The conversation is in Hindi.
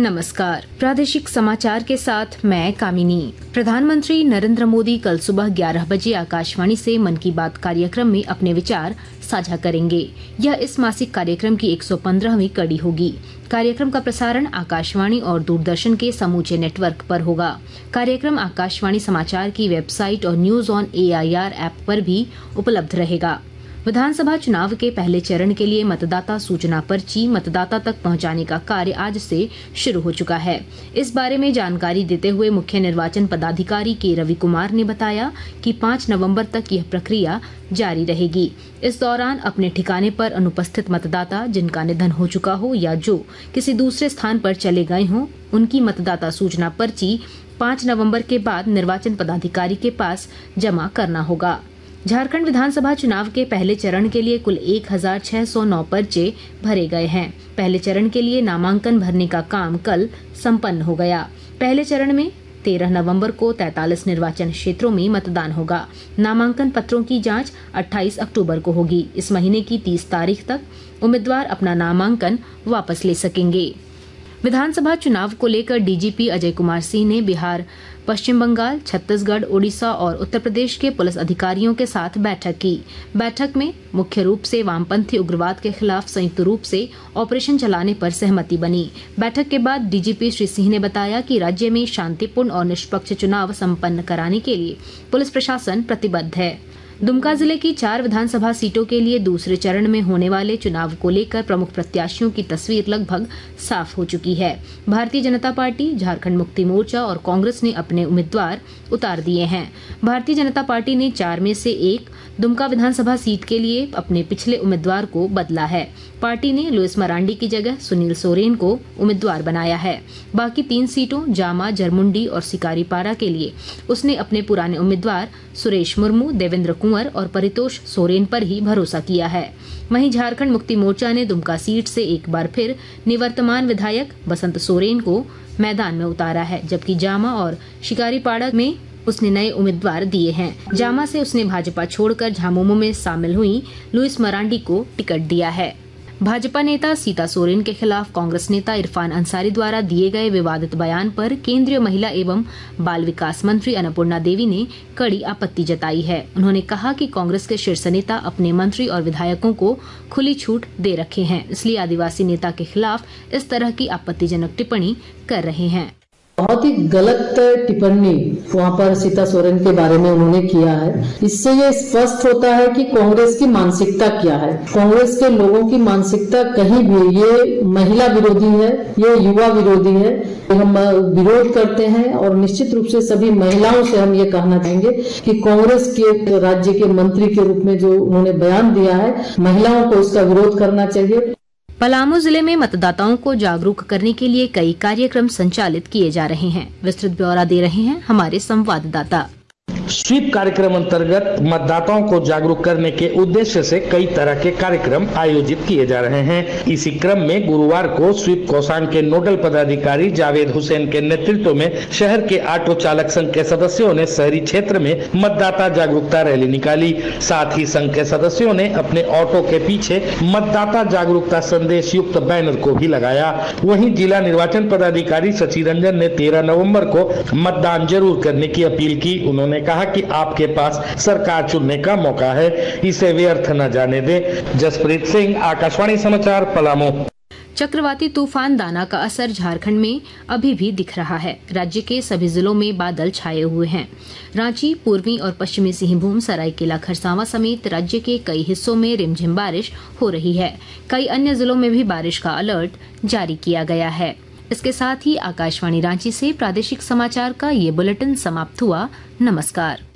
नमस्कार। प्रादेशिक समाचार के साथ मैं कामिनी। प्रधानमंत्री नरेंद्र मोदी कल सुबह 11 बजे आकाशवाणी से मन की बात कार्यक्रम में अपने विचार साझा करेंगे। यह इस मासिक कार्यक्रम की 115वीं कड़ी होगी। कार्यक्रम का प्रसारण आकाशवाणी और दूरदर्शन के समूचे नेटवर्क पर होगा। कार्यक्रम आकाशवाणी समाचार की वेबसाइट और न्यूज ऑन AIR ऐप पर भी उपलब्ध रहेगा। विधानसभा चुनाव के पहले चरण के लिए मतदाता सूचना पर्ची मतदाता तक पहुंचाने का कार्य आज से शुरू हो चुका है। इस बारे में जानकारी देते हुए मुख्य निर्वाचन पदाधिकारी के रवि कुमार ने बताया कि 5 नवंबर तक यह प्रक्रिया जारी रहेगी। इस दौरान अपने ठिकाने पर अनुपस्थित मतदाता जिनका निधन हो चुका हो या जो किसी दूसरे स्थान पर चले गए हों, उनकी मतदाता सूचना पर्ची 5 नवंबर के बाद निर्वाचन पदाधिकारी के पास जमा करना होगा। झारखंड विधानसभा चुनाव के पहले चरण के लिए कुल 1609 पर्चे भरे गए हैं। पहले चरण के लिए नामांकन भरने का काम कल संपन्न हो गया। पहले चरण में 13 नवंबर को 43 निर्वाचन क्षेत्रों में मतदान होगा। नामांकन पत्रों की जांच 28 अक्टूबर को होगी। इस महीने की 30 तारीख तक उम्मीदवार अपना नामांकन वापस ले सकेंगे। विधानसभा चुनाव को लेकर DGP अजय कुमार सिंह ने बिहार, पश्चिम बंगाल, छत्तीसगढ़, ओडिशा और उत्तर प्रदेश के पुलिस अधिकारियों के साथ बैठक की। बैठक में मुख्य रूप से वामपंथी उग्रवाद के खिलाफ संयुक्त रूप से ऑपरेशन चलाने पर सहमति बनी। बैठक के बाद DGP श्री सिंह ने बताया कि राज्य में शांतिपूर्ण और निष्पक्ष चुनाव संपन्न कराने के लिए पुलिस प्रशासन प्रतिबद्ध है। दुमका जिले की 4 विधानसभा सीटों के लिए दूसरे चरण में होने वाले चुनाव को लेकर प्रमुख प्रत्याशियों की तस्वीर लगभग साफ हो चुकी है। भारतीय जनता पार्टी, झारखंड मुक्ति मोर्चा और कांग्रेस ने अपने उम्मीदवार उतार दिए हैं। भारतीय जनता पार्टी ने 4 में से 1 दुमका विधानसभा सीट के लिए अपने पिछले उम्मीदवार को बदला है। पार्टी ने लुइस मरांडी की जगह सुनील सोरेन को उम्मीदवार बनाया है। बाकी 3 सीटों जामा, जरमुंडी और सिकारीपाड़ा के लिए उसने अपने पुराने उम्मीदवार सुरेश मुर्मू, देवेंद्र कुंवर और परितोष सोरेन पर ही भरोसा किया है। वहीं झारखंड मुक्ति मोर्चा ने दुमका सीट से एक बार फिर निवर्तमान विधायक बसंत सोरेन को मैदान में उतारा है, जबकि जामा और शिकारीपाड़ा में उसने नए उम्मीदवार दिए हैं। जामा से उसने भाजपा छोड़कर झामुमो में शामिल हुई लुइस मरांडी को टिकट दिया है। भाजपा नेता सीता सोरेन के खिलाफ कांग्रेस नेता इरफान अंसारी द्वारा दिए गए विवादित बयान पर केंद्रीय महिला एवं बाल विकास मंत्री अन्नपूर्णा देवी ने कड़ी आपत्ति जताई है। उन्होंने कहा कि कांग्रेस के शीर्ष नेता अपने मंत्री और विधायकों को खुली छूट दे रखे हैं, इसलिए आदिवासी नेता के खिलाफ इस तरह की आपत्तिजनक टिप्पणी कर रहे हैं। बहुत ही गलत टिप्पणी वहाँ पर सीता सोरेन के बारे में उन्होंने किया है। इससे ये स्पष्ट होता है कि कांग्रेस की मानसिकता क्या है। कांग्रेस के लोगों की मानसिकता कहीं भी ये महिला विरोधी है, ये युवा विरोधी है। हम विरोध करते हैं और निश्चित रूप से सभी महिलाओं से हम ये कहना चाहेंगे कि कांग्रेस के राज्य के मंत्री के रूप में जो उन्होंने बयान दिया है, महिलाओं को इसका विरोध करना चाहिए। पलामू जिले में मतदाताओं को जागरूक करने के लिए कई कार्यक्रम संचालित किए जा रहे हैं। विस्तृत ब्यौरा दे रहे हैं हमारे संवाददाता। स्वीप कार्यक्रम अंतर्गत मतदाताओं को जागरूक करने के उद्देश्य से कई तरह के कार्यक्रम आयोजित किए जा रहे हैं। इसी क्रम में गुरुवार को स्वीप कोषांग के नोडल पदाधिकारी जावेद हुसैन के नेतृत्व में शहर के ऑटो चालक संघ के सदस्यों ने शहरी क्षेत्र में मतदाता जागरूकता रैली निकाली। साथ ही संघ के सदस्यों ने अपने ऑटो के पीछे मतदाता जागरूकता संदेश युक्त बैनर को भी लगाया। वहीं जिला निर्वाचन पदाधिकारी शशि रंजन ने 13 नवम्बर को मतदान जरूर करने की अपील की। उन्होंने कहा कि आपके पास सरकार चुनने का मौका है, इसे व्यर्थ न जाने दें। जसप्रीत सिंह, आकाशवाणी समाचार, पलामू। चक्रवाती तूफान दाना का असर झारखंड में अभी भी दिख रहा है। राज्य के सभी जिलों में बादल छाए हुए हैं। रांची, पूर्वी और पश्चिमी सिंहभूम, सरायकेला खरसावां समेत राज्य के कई हिस्सों में रिमझिम बारिश हो रही है। कई अन्य जिलों में भी बारिश का अलर्ट जारी किया गया है। इसके साथ ही आकाशवाणी रांची से प्रादेशिक समाचार का ये बुलेटिन समाप्त हुआ। नमस्कार।